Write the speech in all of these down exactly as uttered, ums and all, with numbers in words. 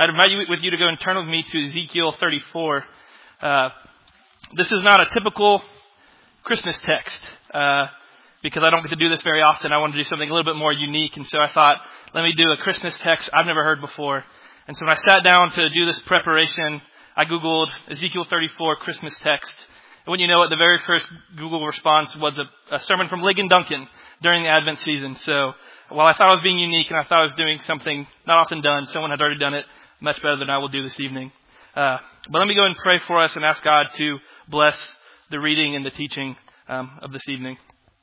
I'd invite you with you to go and turn with me to Ezekiel thirty-four. Uh, this is not a typical Christmas text uh, because I don't get to do this very often. I wanted to do something a little bit more unique, and so I thought, let me do a Christmas text I've never heard before. And so when I sat down to do this preparation, I Googled Ezekiel thirty-four Christmas text. And when you know it, the very first Google response was a, a sermon from Ligon Duncan during the Advent season. So while I thought I was being unique and I thought I was doing something not often done, someone had already done it much better than I will do this evening. Uh, but let me go and pray for us and ask God to bless the reading and the teaching um, of this evening.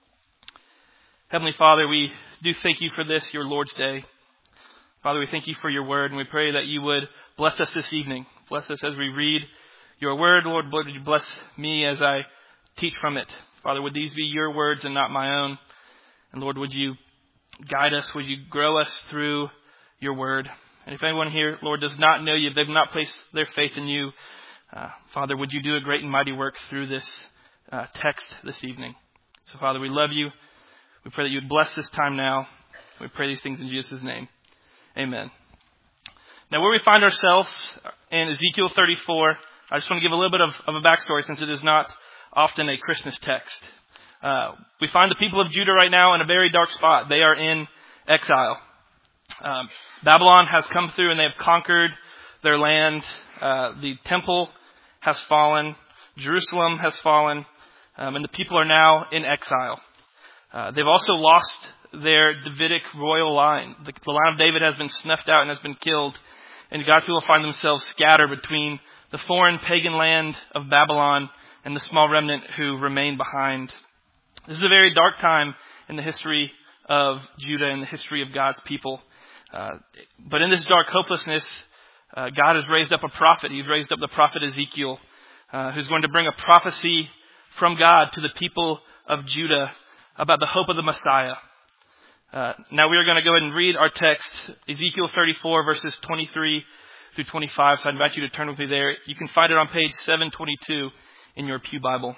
Heavenly Father, we do thank you for this, your Lord's Day. Father, we thank you for your word, and we pray that you would bless us this evening. Bless us as we read your word. Lord, Lord, would you bless me as I teach from it. Father, would these be your words and not my own? And Lord, would you guide us? Would you grow us through your word? And if anyone here, Lord, does not know you, if they've not placed their faith in you, uh, Father, would you do a great and mighty work through this uh, text this evening? So, Father, we love you. We pray that you would bless this time now. We pray these things in Jesus' name. Amen. Now, where we find ourselves in Ezekiel thirty-four, I just want to give a little bit of, of a backstory since it is not often a Christmas text. Uh, we find the people of Judah right now in a very dark spot. They are in exile. Um, Babylon has come through and they have conquered their land. Uh, the temple has fallen. Jerusalem has fallen. Um, and the people are now in exile. Uh, they've also lost their Davidic royal line. The, the line of David has been snuffed out and has been killed. And God's people find themselves scattered between the foreign pagan land of Babylon and the small remnant who remain behind. This is a very dark time in the history of Judah and the history of God's people. Uh, but in this dark hopelessness, uh, God has raised up a prophet. He's raised up the prophet Ezekiel, uh, who's going to bring a prophecy from God to the people of Judah about the hope of the Messiah. Uh, now we are going to go ahead and read our text, Ezekiel thirty-four, verses twenty-three through twenty-five. So I invite you to turn with me there. You can find it on page seven twenty-two in your Pew Bible.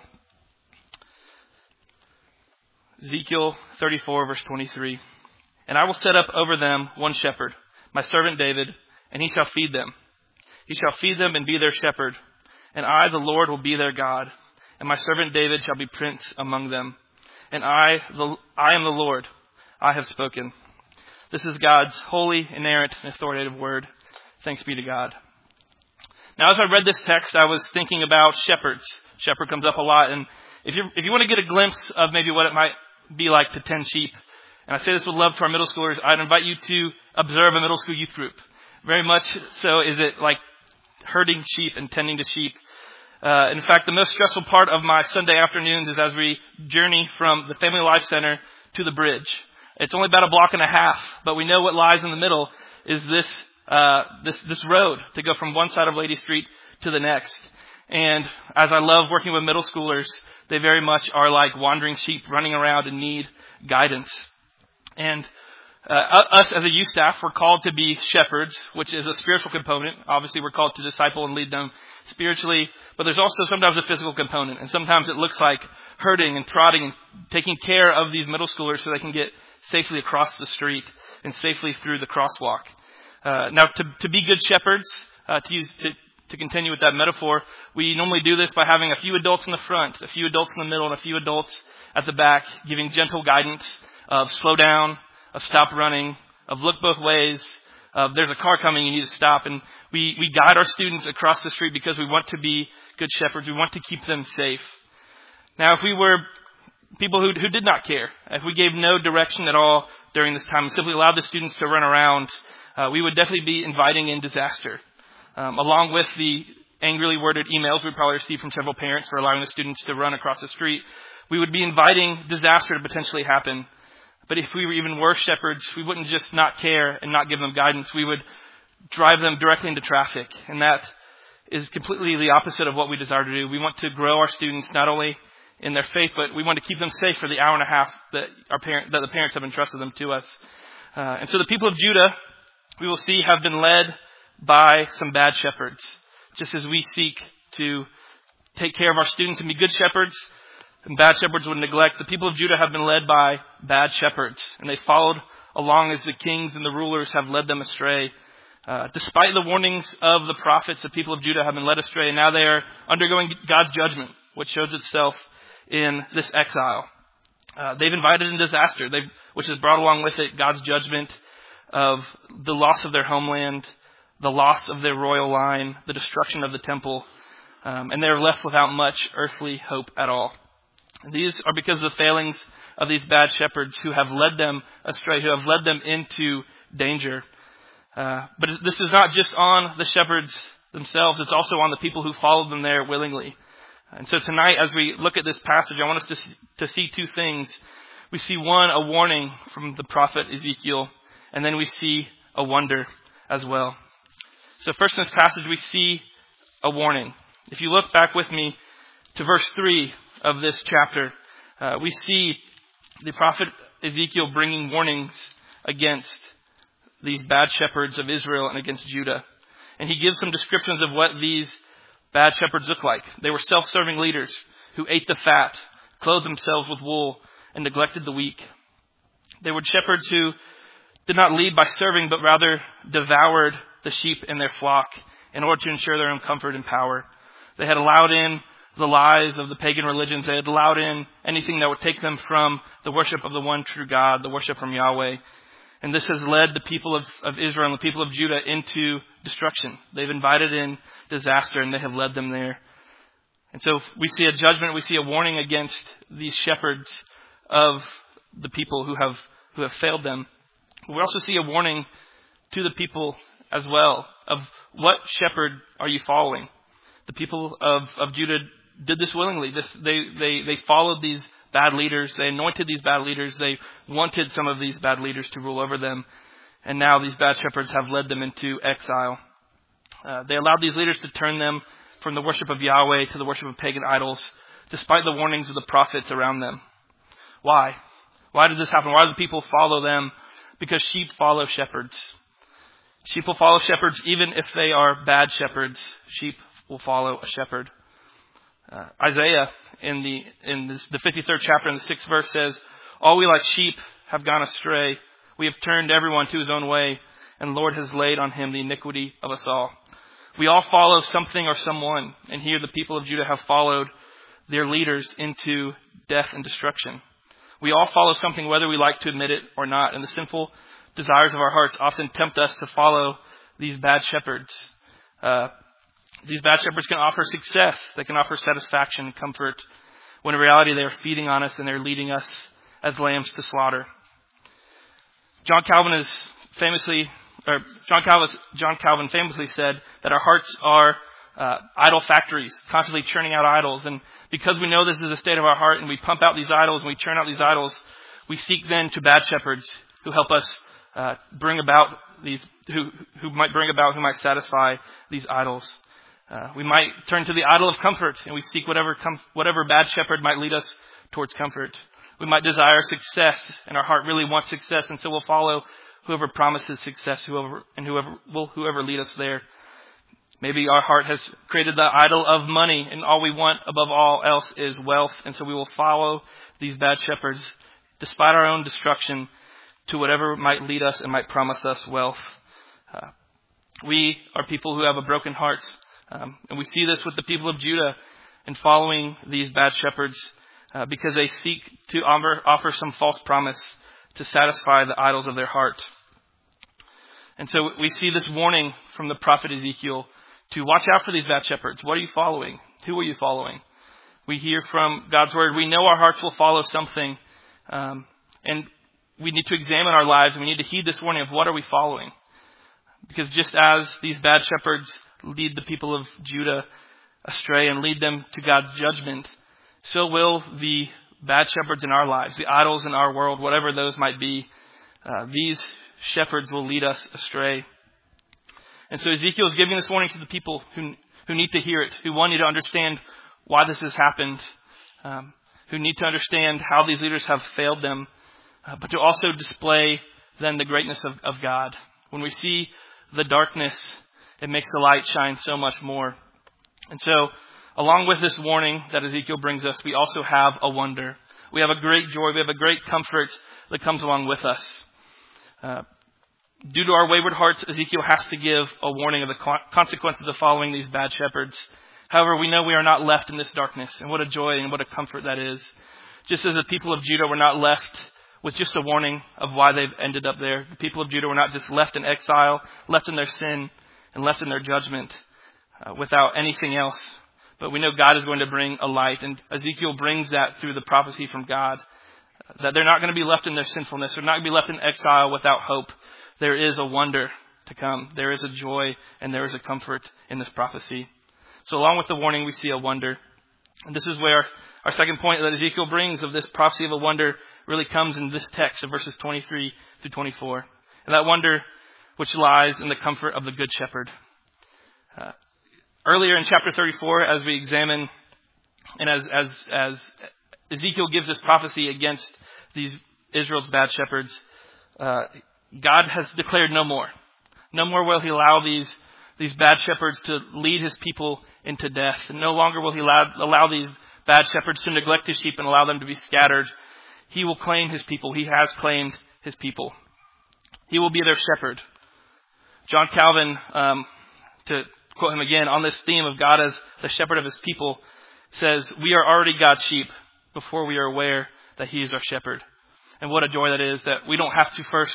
Ezekiel thirty-four, verse twenty-three. And I will set up over them one shepherd, my servant David, and he shall feed them. He shall feed them and be their shepherd. And I, the Lord, will be their God. And my servant David shall be prince among them. And I, the, I am the Lord. I have spoken. This is God's holy, inerrant, and authoritative word. Thanks be to God. Now, as I read this text, I was thinking about shepherds. Shepherd comes up a lot. And if you if you want to get a glimpse of maybe what it might be like to tend sheep, and I say this with love to our middle schoolers, I'd invite you to observe a middle school youth group. Very much so is it like herding sheep and tending to sheep. Uh, in fact, the most stressful part of my Sunday afternoons is as we journey from the Family Life Center to the bridge. It's only about a block and a half, but we know what lies in the middle is this uh, this this road to go from one side of Lady Street to the next. And as I love working with middle schoolers, they very much are like wandering sheep running around and need guidance. And uh, us as a youth staff, we're called to be shepherds, which is a spiritual component. Obviously, we're called to disciple and lead them spiritually, but there's also sometimes a physical component. And sometimes it looks like herding and prodding and taking care of these middle schoolers so they can get safely across the street and safely through the crosswalk. Uh, now, to, to be good shepherds, uh, to use to, to continue with that metaphor, we normally do this by having a few adults in the front, a few adults in the middle, and a few adults at the back, giving gentle guidance of slow down, of stop running, of look both ways, of there's a car coming, you need to stop. And we, we guide our students across the street because we want to be good shepherds. We want to keep them safe. Now, if we were people who, who did not care, if we gave no direction at all during this time and simply allowed the students to run around, uh, we would definitely be inviting in disaster. Um, along with the angrily worded emails we probably received from several parents for allowing the students to run across the street, we would be inviting disaster to potentially happen. But if we were even worse shepherds, we wouldn't just not care and not give them guidance. We would drive them directly into traffic. And that is completely the opposite of what we desire to do. We want to grow our students not only in their faith, but we want to keep them safe for the hour and a half that our parent, that the parents have entrusted them to us. Uh, and so the people of Judah, we will see, have been led by some bad shepherds. Just as we seek to take care of our students and be good shepherds, and bad shepherds would neglect, the people of Judah have been led by bad shepherds. And they followed along as the kings and the rulers have led them astray. Uh, despite the warnings of the prophets, the people of Judah have been led astray, and now they are undergoing God's judgment, which shows itself in this exile. Uh, they've invited in disaster, they've, which has brought along with it God's judgment of the loss of their homeland, the loss of their royal line, the destruction of the temple, um, and they're left without much earthly hope at all. And these are because of the failings of these bad shepherds who have led them astray, who have led them into danger. Uh, but this is not just on the shepherds themselves, it's also on the people who followed them there willingly. And so tonight, as we look at this passage, I want us to, to see two things. We see one, a warning from the prophet Ezekiel, and then we see a wonder as well. So first in this passage, we see a warning. If you look back with me to verse three of this chapter, uh, we see the prophet Ezekiel bringing warnings against these bad shepherds of Israel and against Judah. And he gives some descriptions of what these bad shepherds look like. They were self-serving leaders who ate the fat, clothed themselves with wool, and neglected the weak. They were shepherds who did not lead by serving, but rather devoured the sheep in their flock in order to ensure their own comfort and power. They had allowed in the lies of the pagan religions. They had allowed in anything that would take them from the worship of the one true God, the worship from Yahweh. And this has led the people of, of Israel and the people of Judah into destruction. They've invited in disaster and they have led them there. And so we see a judgment, we see a warning against these shepherds of the people who have who have failed them. We also see a warning to the people as well of what shepherd are you following. The people of, of Judah did this willingly. This, they, they, they followed these bad leaders. They anointed these bad leaders. They wanted some of these bad leaders to rule over them. And now these bad shepherds have led them into exile. Uh, they allowed these leaders to turn them from the worship of Yahweh to the worship of pagan idols, despite the warnings of the prophets around them. Why? Why did this happen? Why do the people follow them? Because sheep follow shepherds. Sheep will follow shepherds even if they are bad shepherds. Sheep will follow a shepherd. Uh, Isaiah in the in this, the fifty-third chapter in the sixth verse says, "All we like sheep have gone astray. We have turned everyone to his own way, and the Lord has laid on him the iniquity of us all." We all follow something or someone, and here the people of Judah have followed their leaders into death and destruction. We all follow something whether we like to admit it or not, and the sinful desires of our hearts often tempt us to follow these bad shepherds. Uh, these bad shepherds can offer success, they can offer satisfaction and comfort, when in reality they are feeding on us and they're leading us as lambs to slaughter. John Calvin is famously, or John Calvin, John Calvin famously said that our hearts are uh, idol factories, constantly churning out idols. And because we know this is the state of our heart, and we pump out these idols and we churn out these idols, we seek then to bad shepherds who help us uh, bring about these, who who might bring about, who might satisfy these idols. Uh, we might turn to the idol of comfort, and we seek whatever com- whatever bad shepherd might lead us towards comfort. We might desire success, and our heart really wants success, and so we'll follow whoever promises success, whoever and whoever will whoever lead us there. Maybe our heart has created the idol of money, and all we want above all else is wealth, and so we will follow these bad shepherds, despite our own destruction, to whatever might lead us and might promise us wealth. Uh, we are people who have a broken heart. Um, and we see this with the people of Judah in following these bad shepherds uh, because they seek to offer, offer some false promise to satisfy the idols of their heart. And so we see this warning from the prophet Ezekiel to watch out for these bad shepherds. What are you following? Who are you following? We hear from God's word. We know our hearts will follow something. Um, and we need to examine our lives. And we need to heed this warning of what are we following? Because just as these bad shepherds lead the people of Judah astray and lead them to God's judgment, so will the bad shepherds in our lives, the idols in our world, whatever those might be. Uh, these shepherds will lead us astray. And so Ezekiel is giving this warning to the people who who need to hear it, who want you to understand why this has happened, um, who need to understand how these leaders have failed them, uh, but to also display then the greatness of, of God. When we see the darkness, it makes the light shine so much more. And so, along with this warning that Ezekiel brings us, we also have a wonder. We have a great joy. We have a great comfort that comes along with us. Uh, due to our wayward hearts, Ezekiel has to give a warning of the consequences of following these bad shepherds. However, we know we are not left in this darkness, and what a joy and what a comfort that is. Just as the people of Judah were not left with just a warning of why they've ended up there. The people of Judah were not just left in exile, left in their sin, and left in their judgment uh, without anything else. But we know God is going to bring a light, and Ezekiel brings that through the prophecy from God, uh, that they're not going to be left in their sinfulness. They're not going to be left in exile without hope. There is a wonder to come. There is a joy, and there is a comfort in this prophecy. So along with the warning, we see a wonder. And this is where our second point that Ezekiel brings of this prophecy of a wonder really comes in this text of verses twenty-three through twenty-four. And that wonder which lies in the comfort of the Good Shepherd. Uh, earlier in chapter thirty-four, as we examine and as, as, as Ezekiel gives this prophecy against these Israel's bad shepherds, uh, God has declared no more. No more will he allow these, these bad shepherds to lead his people into death. And no longer will he allow, allow these bad shepherds to neglect his sheep and allow them to be scattered. He will claim his people. He has claimed his people. He will be their shepherd. John Calvin, um, to quote him again, on this theme of God as the shepherd of his people, says, "We are already God's sheep before we are aware that he is our shepherd." And what a joy that is, that we don't have to first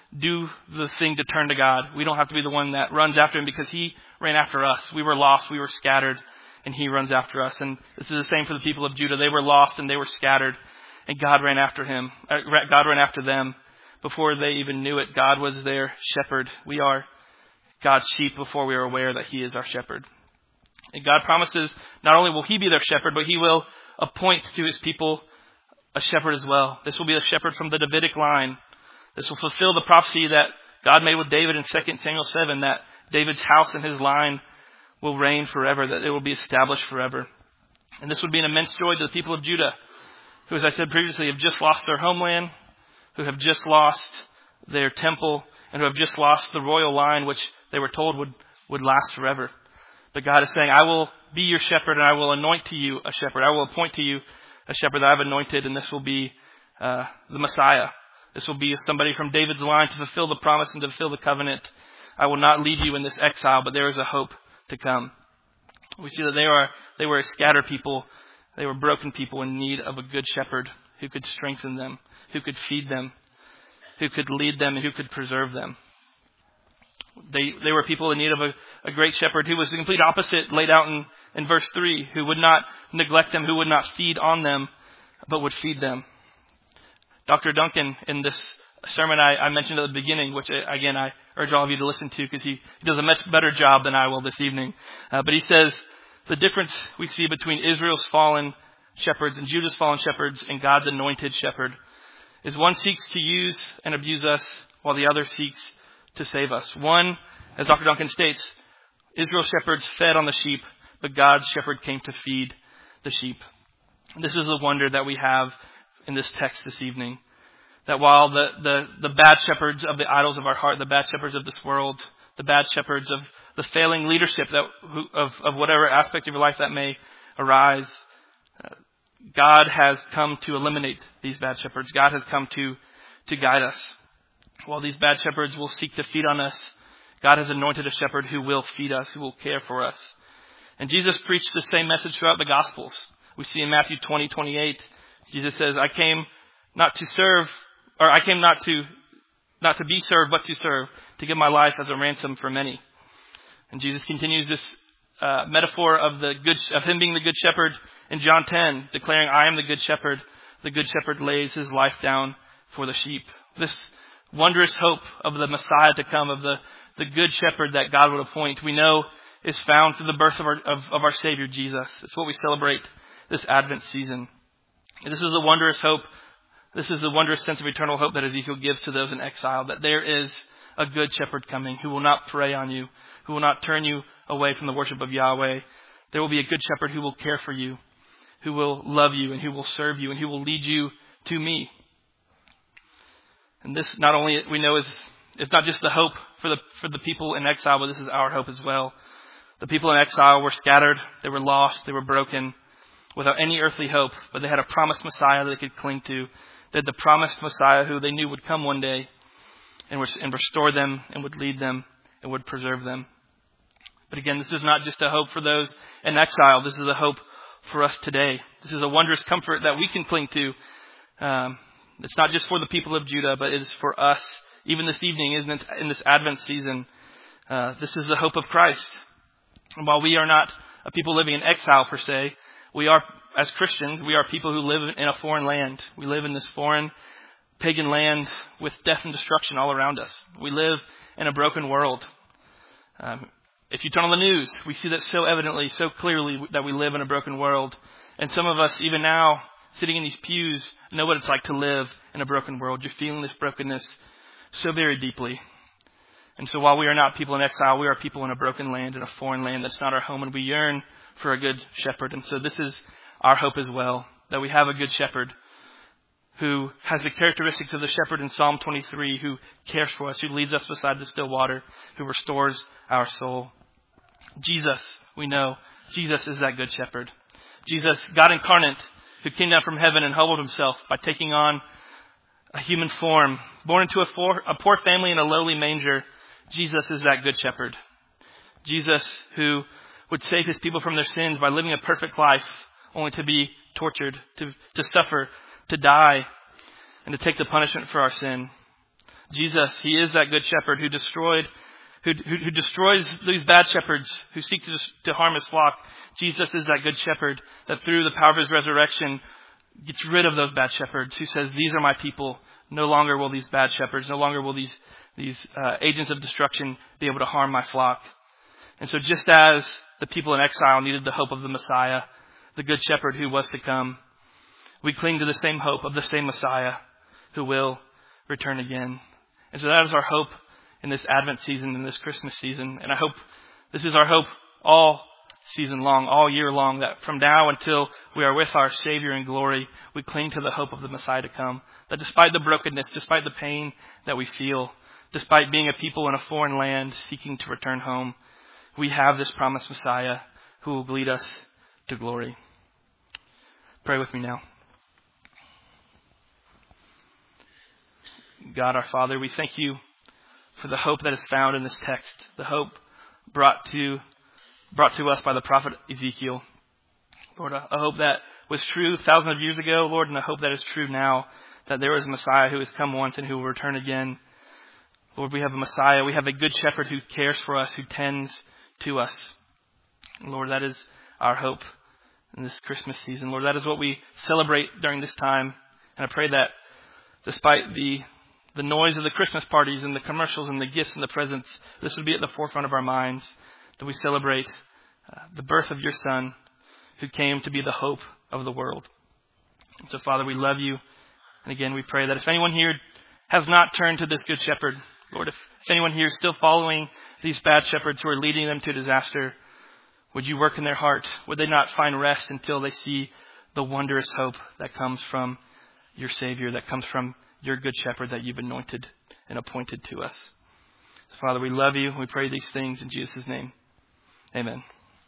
do the thing to turn to God. We don't have to be the one that runs after him because he ran after us. We were lost, we were scattered, and he runs after us. And this is the same for the people of Judah. They were lost and they were scattered, and God ran after him. God ran after them before they even knew it. God was their shepherd. We are God's sheep before we are aware that he is our shepherd. And God promises not only will he be their shepherd, but he will appoint to his people a shepherd as well. This will be a shepherd from the Davidic line. This will fulfill the prophecy that God made with David in Second Samuel seven, that David's house and his line will reign forever, that it will be established forever. And this would be an immense joy to the people of Judah, who, as I said previously, have just lost their homeland, who have just lost their temple, and who have just lost the royal line, which they were told would, would last forever. But God is saying, I will be your shepherd, and I will anoint to you a shepherd. I will appoint to you a shepherd that I have anointed, and this will be uh, the Messiah. This will be somebody from David's line to fulfill the promise and to fulfill the covenant. I will not leave you in this exile, but there is a hope to come. We see that they are they were a scattered people. They were broken people in need of a good shepherd who could strengthen them, who could feed them, who could lead them, and who could preserve them. They they were people in need of a, a great shepherd who was the complete opposite laid out in, in verse three, who would not neglect them, who would not feed on them, but would feed them. Doctor Duncan, in this sermon I, I mentioned at the beginning, which, again, I urge all of you to listen to because he, he does a much better job than I will this evening. Uh, but he says the difference we see between Israel's fallen shepherds and Judah's fallen shepherds and God's anointed shepherd is one seeks to use and abuse us while the other seeks to save us. One, as Doctor Duncan states, Israel's shepherds fed on the sheep, but God's shepherd came to feed the sheep. This is the wonder that we have in this text this evening. That while the, the, the bad shepherds of the idols of our heart, the bad shepherds of this world, the bad shepherds of the failing leadership that who, of, of whatever aspect of your life that may arise, uh, God has come to eliminate these bad shepherds. God has come to, to guide us. While these bad shepherds will seek to feed on us, God has anointed a shepherd who will feed us, who will care for us. And Jesus preached the same message throughout the Gospels. We see in Matthew twenty, twenty-eight, Jesus says, I came not to serve, or I came not to, not to be served, but to serve, to give my life as a ransom for many. And Jesus continues this uh, metaphor of the good, of him being the good shepherd in John ten, declaring, I am the good shepherd. The good shepherd lays his life down for the sheep. This wondrous hope of the Messiah to come, of the, the good shepherd that God would appoint, we know is found through the birth of our, of, of our Savior Jesus. It's what we celebrate this Advent season. And this is the wondrous hope. This is the wondrous sense of eternal hope that Ezekiel gives to those in exile, that there is a good shepherd coming who will not prey on you, who will not turn you away from the worship of Yahweh. There will be a good shepherd who will care for you, who will love you, and who will serve you, and who will lead you to me. And this not only we know is it's not just the hope for the for the people in exile, but this is our hope as well. The people in exile were scattered, they were lost, they were broken, without any earthly hope, but they had a promised Messiah that they could cling to. They had the promised Messiah who they knew would come one day. and, and restore them and would lead them and would preserve them. But again, this is not just a hope for those in exile. This is a hope for us today. This is a wondrous comfort that we can cling to. Um, it's not just for the people of Judah, but it is for us, even this evening, isn't it, in this Advent season. Uh, this is the hope of Christ. And while we are not a people living in exile per se, we are, as Christians, we are people who live in a foreign land. We live in this foreign pagan land with death and destruction all around us. We live in a broken world. Um, if you turn on the news, we see that so evidently, so clearly that we live in a broken world. And some of us, even now, sitting in these pews, know what it's like to live in a broken world. You're feeling this brokenness so very deeply. And so while we are not people in exile, we are people in a broken land, in a foreign land that's not our home, and we yearn for a good shepherd. And so this is our hope as well, that we have a good shepherd who has the characteristics of the shepherd in Psalm twenty-three, who cares for us, who leads us beside the still water, who restores our soul. Jesus, we know, Jesus is that good shepherd. Jesus, God incarnate, who came down from heaven and humbled himself by taking on a human form, born into a, for, a poor family in a lowly manger. Jesus is that good shepherd. Jesus, who would save his people from their sins by living a perfect life, only to be tortured, to, to suffer, to die, and to take the punishment for our sin. Jesus, he is that good shepherd who destroyed, who, who, who destroys these bad shepherds who seek to, to harm his flock. Jesus is that good shepherd that through the power of his resurrection gets rid of those bad shepherds, who says, these are my people. No longer will these bad shepherds, no longer will these, these uh, agents of destruction be able to harm my flock. And so just as the people in exile needed the hope of the Messiah, the good shepherd who was to come, we cling to the same hope of the same Messiah who will return again. And so that is our hope in this Advent season, in this Christmas season. And I hope this is our hope all season long, all year long, that from now until we are with our Savior in glory, we cling to the hope of the Messiah to come. That despite the brokenness, despite the pain that we feel, despite being a people in a foreign land seeking to return home, we have this promised Messiah who will lead us to glory. Pray with me now. God our Father, we thank you for the hope that is found in this text, the hope brought to brought to us by the prophet Ezekiel. Lord, a hope that was true thousands of years ago, Lord, and a hope that is true now, that there is a Messiah who has come once and who will return again. Lord, we have a Messiah, we have a good shepherd who cares for us, who tends to us. Lord, that is our hope in this Christmas season. Lord, that is what we celebrate during this time. And I pray that despite the the noise of the Christmas parties and the commercials and the gifts and the presents, this would be at the forefront of our minds, that we celebrate uh, the birth of your Son who came to be the hope of the world. And so, Father, we love you. And again, we pray that if anyone here has not turned to this good shepherd, Lord, if, if anyone here is still following these bad shepherds who are leading them to disaster, would you work in their heart? Would they not find rest until they see the wondrous hope that comes from your Savior, that comes from your good shepherd that you've anointed and appointed to us? So, Father, we love you. We pray these things in Jesus' name. Amen.